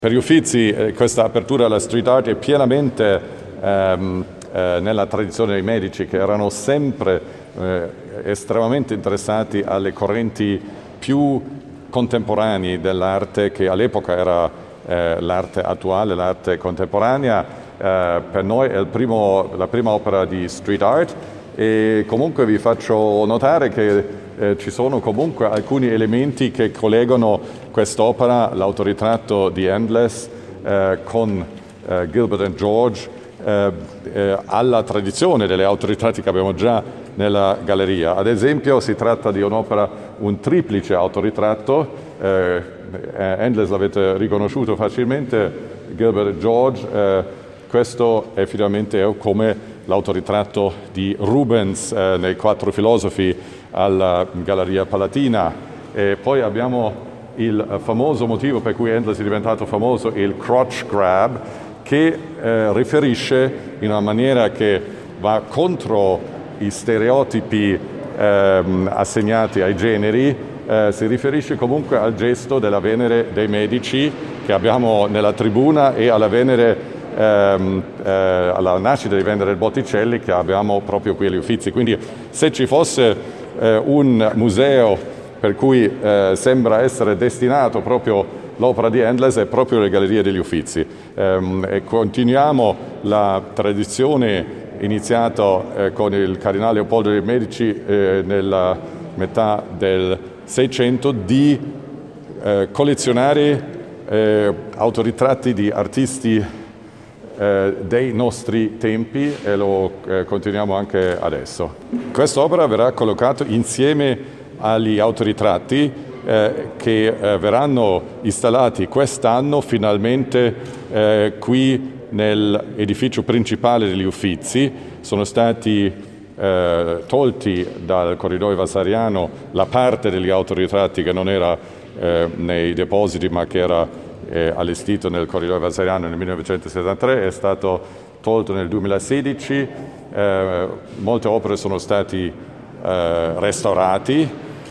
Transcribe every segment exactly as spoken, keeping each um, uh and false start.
Per gli Uffizi eh, questa apertura alla street art è pienamente ehm, eh, nella tradizione dei Medici, che erano sempre eh, estremamente interessati alle correnti più contemporanee dell'arte, che all'epoca era eh, l'arte attuale, l'arte contemporanea. Eh, per noi è il primo, la prima opera di street art, e comunque vi faccio notare che Eh, ci sono comunque alcuni elementi che collegano quest'opera, l'autoritratto di Endless eh, con eh, Gilbert and George, eh, eh, alla tradizione delle autoritratti che abbiamo già nella galleria. Ad esempio si tratta di un'opera, un triplice autoritratto, eh, Endless l'avete riconosciuto facilmente, Gilbert and George, eh, questo è finalmente come l'autoritratto di Rubens eh, nei Quattro Filosofi alla Galleria Palatina. E poi abbiamo il famoso motivo per cui Endless è diventato famoso, il crotch grab, che eh, riferisce in una maniera che va contro i stereotipi eh, assegnati ai generi, eh, si riferisce comunque al gesto della Venere dei Medici che abbiamo nella tribuna e alla Venere Ehm, eh, alla nascita di Venere del Botticelli che abbiamo proprio qui agli Uffizi. Quindi se ci fosse eh, un museo per cui eh, sembra essere destinato proprio l'opera di Endless, è proprio le Gallerie degli Uffizi. Ehm, e continuiamo la tradizione iniziata eh, con il cardinale Leopoldo dei Medici eh, nella metà del Seicento di eh, collezionare eh, autoritratti di artisti Eh, dei nostri tempi, e lo eh, continuiamo anche adesso. Quest'opera verrà collocata insieme agli autoritratti eh, che eh, verranno installati quest'anno finalmente eh, qui nell'edificio principale degli Uffizi. Sono stati eh, tolti dal corridoio Vasariano la parte degli autoritratti che non era eh, nei depositi ma che era Eh, allestito nel corridoio Vasariano nel millenovecentosettantatré, è stato tolto nel duemilasedici, eh, molte opere sono stati eh, restaurati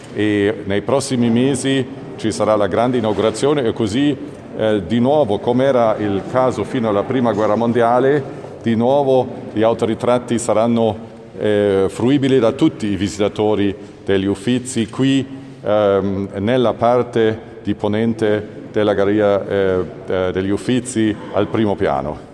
e nei prossimi mesi ci sarà la grande inaugurazione, e così eh, di nuovo, come era il caso fino alla Prima Guerra Mondiale, di nuovo gli autoritratti saranno eh, fruibili da tutti i visitatori degli Uffizi qui ehm, nella parte di ponente della Galleria eh, degli Uffizi al primo piano.